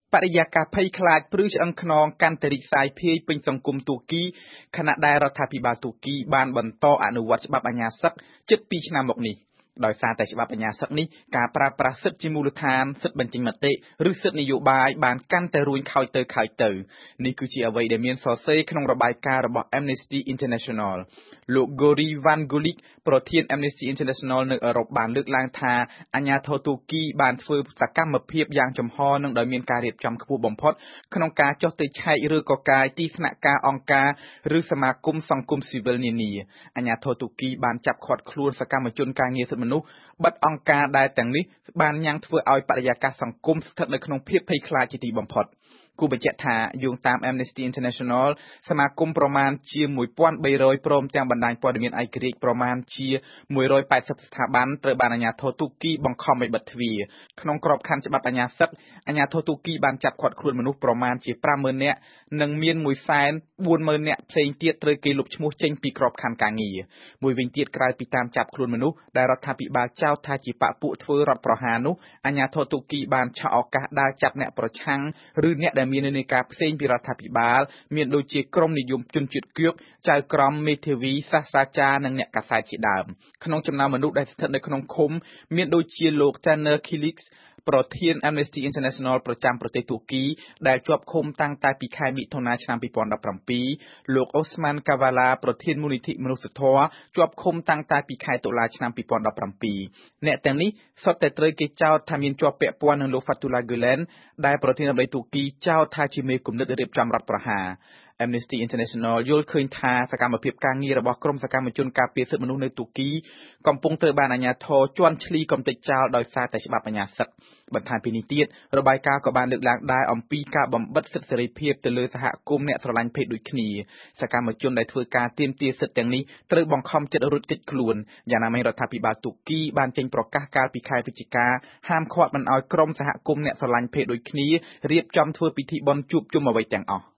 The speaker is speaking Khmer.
បរិយាកាសភ័យខ្លាចព្រឺឆ្អឹងខ្នងកាន់តែរីកសាយភាយពេញសង្គមទូគីខណៈដែលរដ្ឋាភិបាលទូគីបានបន្តអនុវត្តច្បាប់អាជ្ញាសិទ្ធិជិត2ឆ្នាំមកនេះដោយសារតែច្បាប់អាជ្ញាសិទ្ធិនេះការប្រើប្រាស់សិទ្ធិជាមូលដ្ឋានសិទ្ធិបញ្ចេញមតិឬសិទ្ធិនយោបាយបានកាន់តែរួញខូចទៅនេះគឺជាអ្វីដែលមានសរសេរក្នុងរបាយការណ៍របស់ Amnesty International លោក Gori Vangulik ប្រធាន Amnesty International នៅអឺរ៉ុបបានលើកឡើងថាអាជ្ញាធរទូគីបានធ្វើសកម្មភាពយ៉ាងចំហនិងដោយមានការរៀបចំខ្ពស់បំផុតក្នុងការចុះទៅឆែកឬក៏កាយទីស្នាក់ការអង្គការឬសមាគមសង្គមស៊ីវិលនានាអាជ្ញាធរទូគីបានចាប់ឃាត់ខ្លួនសកម្មជនការងារសិទ្ធិមនុស្សបិទអង្គការដែលទាំងនេះបានញ៉ាំងធ្វើឲ្យបរិយាកាសសង្គមស្ថិតនៅក្នុងភាពភ័យខ្លាចជាទីបំផុតគូបញ្ជាក់ថាយោងតាម Amnesty International សមាគមប្រមាណជា1300ព្រមទាំងបណ្ដាញព័ត៌មានឯករាជ្យប្រមាណជា180ស្ថាប័នត្រូវបានអាជ្ញាធរទូគីបង្ខំឲ្យបិទទ្វារក្នុងក្របខ័ណ្ឌច្បាប់អាជ្ញាសិទ្ធិអាជ្ញាធរទូគីបានចាប់ឃាត់ខ្លួនមនុស្សប្រមាណជា50000នាក់និងមាន140,000នាក់ផ្សេងទៀតត្រូវគេលុបឈ្មោះចេញពីក្របខ័ណ្ឌការងារមួយវិញទៀតក្រៅពីតាមចាប់ខ្លួនមនុស្សដែលរដ្ឋាភិបាលចោទថាជាបកពួកធ្វើរដ្ឋប្រហារនោះអាជ្ញាធរទូគីបានឆក់ឱកាសដើរចាប់អ្នកប្រឆាំងឬអ្នកដែលមាននិន្នាការផ្សេងពីរដ្ឋាភិបាលមានដូចជាក្រមនិយមជនជាតិគឿកចៅក្រមមេធាវីសាស្ត្រាចារ្យនិងអ្នកកាសែតជាដើមក្នុងចំណោមមនុស្សដែលស្ថិតនៅក្នុងឃុំមានដូចជាលោក Taner Kilic ប្រធាន Amnesty International ប្រចាំប្រទេសទូគីដែលជាប់ឃុំតាំងតែពីខែមិថុនាឆ្នាំ2017លោក Osman Kavala ប្រធានមូលនិធិមនុស្សធម៌ជាប់ឃុំតាំងតែពីខែតុលាឆ្នាំ2017អ្នកទាំងនេះសុទ្ធតែត្រូវគេចោទថាមានជាប់ពាក់ព័ន្ធនឹងលោក Fethullah Gulen ដែលប្រធានាធិបតីទូគីចោទថាជាមេគំនិតរៀបចំរដ្ឋប្រហារAmnesty International យល់ឃើញថាសកម្មភាពការងាររបស់ក្រុមសកម្មជនការពារសិទ្ធិមនុស្សនៅទូគីកំពុងត្រូវបានអាជ្ញាធរជន់ឈ្លីកំទេចចោលដោយសារតែច្បាប់អាជ្ញាសិទ្ធិបន្ថែមពីនេះទៀតរបាយការណ៍ក៏បានលើកឡើងដែរអំពីការបំបិទសិទ្ធិសេរីភាពទៅលើសហគមន៍អ្នកស្រឡាញ់ភេទដូចគ្នាសកម្មជនដែលធ្វើការទាមទារសិទ្ធិទាំងនេះត្រូវបង្ខំចិត្តរួចគេចខ្លួនយ៉ាងណាមិញរដ្ឋាភិបាលទូគីបានចេញប្រកាសកាលពីខែវិច្ឆិកាហាមឃាត់មិនឲ្យក្រុមសហគមន៍អ្នកស្រឡាញ់ភេទដូចគ្នារៀបចំធ្វើពិធីបុណ្យជួបជុំអ្វីទាំងអស់